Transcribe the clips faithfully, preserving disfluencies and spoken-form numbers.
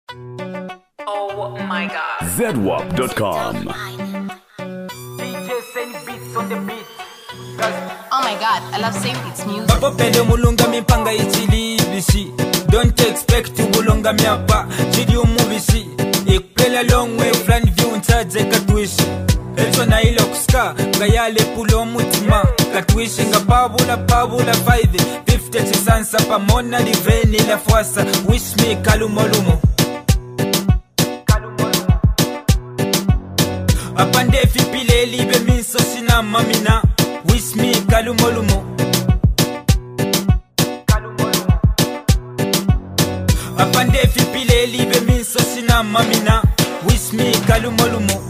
Oh my god. Z W A P dot com. Oh my god, I love saying it's music. Papa pele mulunga mipanga ichilibishi. Don't expect to bulunga miapa. Chidi umubishi. Ikpela long way friend view nchaje katuishi. Echo na ilo kuska. Ngayale pulo mutima. Katuishi nga pabula pabula five. Fifty chisansa pa mona diveni la fuasa. Wish me kalumolumo. Apande fipile libe minso sina mamina. Wish me kalumolumo. Apande fipile libe minso sina mamina. Wish me kalumolumo.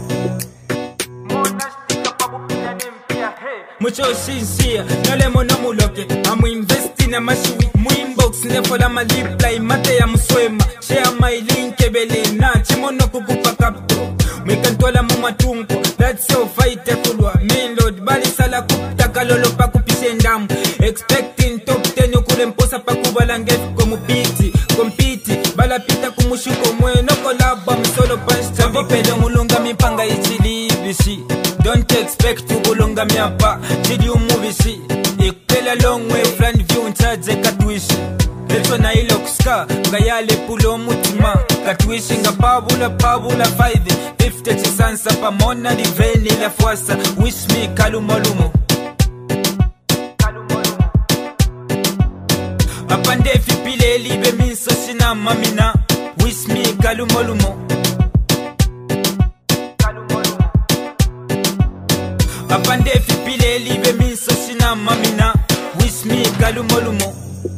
Mucho sincere, no le mono muloke. I'm investing in my shoe. Mu inbox ne fola ma reply mate ya muswema. Share my link ebele na chimono kukupa kapto. Mekantola mu matungo. That's how fight kulwa. Main load bali sala kuptaka lolo pa kupishe ndamu. Expecting top ten ukule mposa pa kubala ngefu komupiti. Kompiti bala pita kumushuko mwe no kolaba msolo punch. Chavi pele mulunga mipanga ichilibishi. Don't expect to bulunga miapa. Chidi umubishi. Ikpela long way friend view nchaje katuishi. Echo na ilo kuska. Ngayale pulo mutima. Katuishi nga pabula pabula five. Fifty chisansa pa mona diveni la fuasa. Wish me kalumolumo. Apande fipile libe minso sina mamina. Wish me kalumolumo. Apande fipile libe minso sina mamina. Wish me kalumolumo.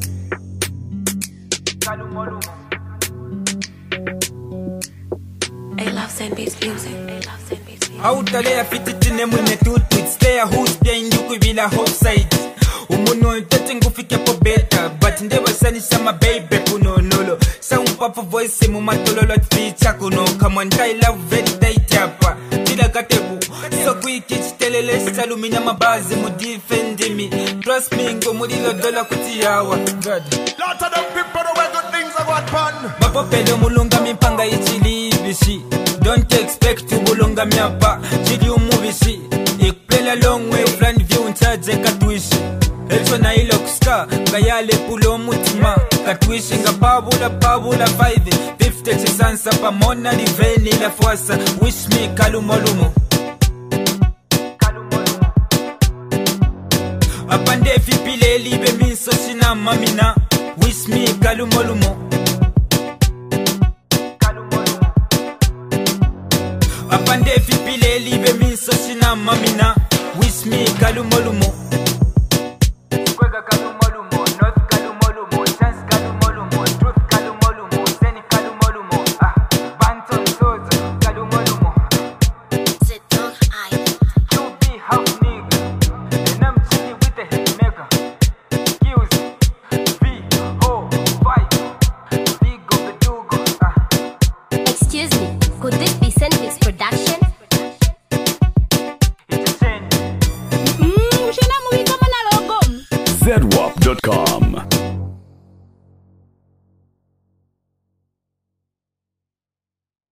I love saying beats music. I love saying beats music. Autalea fititine mwine tutwit. Stay a hoos bien yuku vila offside. Umuno tete ngufike po beta. But ndewa sani sama baby kuno nolo. Sa umpapa voice mu matololo tficha kuno. Come on I love very tight yapa. Tila katebu. So quick telele salumina mabazi mu defend me. Trust me ngo mudilo dola kutiyawa. God. Lot of them people know where good things are going on. Babo pele mulunga mipanga ichilibishi. Don't expect to bulunga miapa. Chidi umubishi. Ikpela long way friend view nchaje katuishi. Echo na ilo kuska. Ngayale pulo mutima. Katuishi nga pabula pabula five. Fifty chisansa pa mona diveni la fuasa. Wish me kalumolumo. Apande fipile libe minso sina mamina. Wish me kalumolumo. Apande fipile libe minso sina mamina. Wish me kalumolumo. Kwega kalumolumo, north kalumolumo, chance kalumolumo, truth kalumolumo, zeni kalumolumo, ah, Banton Sozo kalumolumo. Zedong Island. You be half nigga, and I'm chilling with the hitmaker. Skills, V, O, fight, big of the dugo, ah. Excuse me, could this be Sendix production? It's a change. Z W A P dot com.